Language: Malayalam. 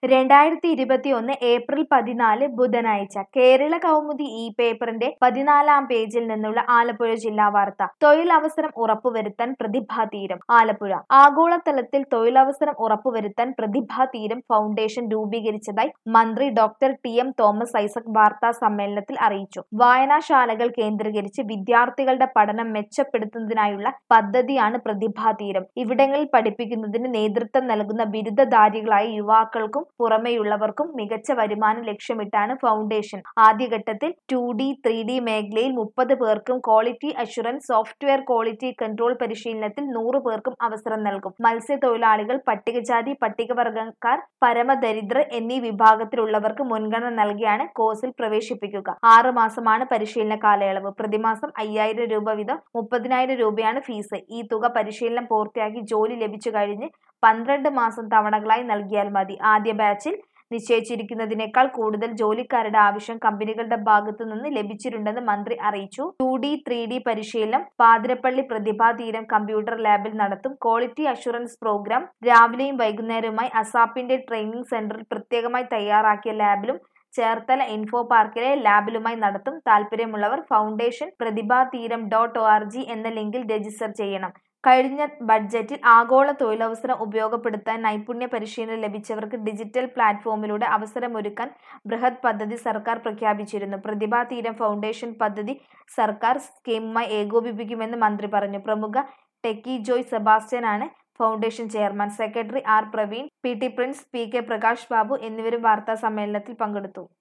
2021 ഏപ്രിൽ 14 ബുധനാഴ്ച കേരള കൗമുദി ഈ പേപ്പറിന്റെ 14-ാം പേജിൽ നിന്നുള്ള ആലപ്പുഴ ജില്ലാ വാർത്ത. തൊഴിലവസരം ഉറപ്പുവരുത്താൻ പ്രതിഭാതീരം. ആലപ്പുഴ ആഗോളതലത്തിൽ തൊഴിലവസരം ഉറപ്പുവരുത്താൻ പ്രതിഭാതീരം ഫൗണ്ടേഷൻ രൂപീകരിച്ചതായി മന്ത്രി ഡോക്ടർ ടി.എം. തോമസ് ഐസക് വാർത്താ സമ്മേളനത്തിൽ അറിയിച്ചു. വായനശാലകൾ കേന്ദ്രീകരിച്ച് വിദ്യാർത്ഥികളുടെ പഠനം മെച്ചപ്പെടുത്തുന്നതിനായുള്ള പദ്ധതിയാണ് പ്രതിഭാതീരം. ഇവിടങ്ങളിൽ പഠിപ്പിക്കുന്നതിന് നേതൃത്വം നൽകുന്ന ബിരുദധാരികളായ യുവാക്കൾക്കും പുറമെയുള്ളവർക്കും മികച്ച വരുമാനം ലക്ഷ്യമിട്ടാണ് ഫൗണ്ടേഷൻ. ആദ്യഘട്ടത്തിൽ 2D, 3D മേഖലയിൽ 30 പേർക്കും quality assurance, software quality control പരിശീലനത്തിൽ 100 പേർക്കും അവസരം നൽകും. മത്സ്യത്തൊഴിലാളികൾ, പട്ടികജാതി പട്ടികവർഗക്കാർ, പരമദരിദ്രർ എന്നീ വിഭാഗത്തിലുള്ളവർക്ക് മുൻഗണന നൽകിയാണ് കോഴ്സിൽ പ്രവേശിപ്പിക്കുക. 6 മാസമാണ് പരിശീലന കാലയളവ്. പ്രതിമാസം 5000 രൂപ വീതം 30,000 രൂപയാണ് ഫീസ്. ഈ തുക പരിശീലനം പൂർത്തിയാക്കി ജോലി ലഭിച്ചു കഴിഞ്ഞ് 12 മാസം തവണകളായി നൽകിയാൽ മതി. ആദ്യ ബാച്ചിൽ നിശ്ചയിച്ചിരിക്കുന്നതിനേക്കാൾ കൂടുതൽ ജോലിക്കാരുടെ ആവശ്യം കമ്പനികളുടെ ഭാഗത്തു നിന്ന് ലഭിച്ചിട്ടുണ്ടെന്ന് മന്ത്രി അറിയിച്ചു. 2D, 3D പരിശീലനം പാതിരപ്പള്ളി പ്രതിഭാതീരം കമ്പ്യൂട്ടർ ലാബിൽ നടത്തും. ക്വാളിറ്റി അഷ്വറൻസ് പ്രോഗ്രാം രാവിലെയും വൈകുന്നേരവുമായി അസാപ്പിന്റെ ട്രെയിനിംഗ് സെന്ററിൽ പ്രത്യേകമായി തയ്യാറാക്കിയ ലാബിലും ചേർത്തല ഇൻഫോ പാർക്കിലെ ലാബിലുമായി നടത്തും. താൽപര്യമുള്ളവർ ഫൗണ്ടേഷൻ പ്രതിഭാതീരം.org എന്ന ലിങ്കിൽ രജിസ്റ്റർ ചെയ്യണം. കഴിഞ്ഞ ബഡ്ജറ്റിൽ ആഗോള തൊഴിലവസരം ഉപയോഗപ്പെടുത്താൻ നൈപുണ്യ പരിശീലനം ലഭിച്ചവർക്ക് ഡിജിറ്റൽ പ്ലാറ്റ്ഫോമിലൂടെ അവസരമൊരുക്കാൻ ബൃഹത് പദ്ധതി സർക്കാർ പ്രഖ്യാപിച്ചിരുന്നു. പ്രതിഭാതീരം ഫൗണ്ടേഷൻ പദ്ധതി സർക്കാർ സ്കീമുമായി ഏകോപിപ്പിക്കുമെന്ന് മന്ത്രി പറഞ്ഞു. പ്രമുഖ ടെക്കി ജോയ് സെബാസ്റ്റ്യൻ ആണ് foundation chairman. Secretary R Praveen, P T. Prince, P K. Prakash Babu എന്നിവരും വാർത്താ സമ്മേളനത്തിൽ പങ്കെടുത്തു.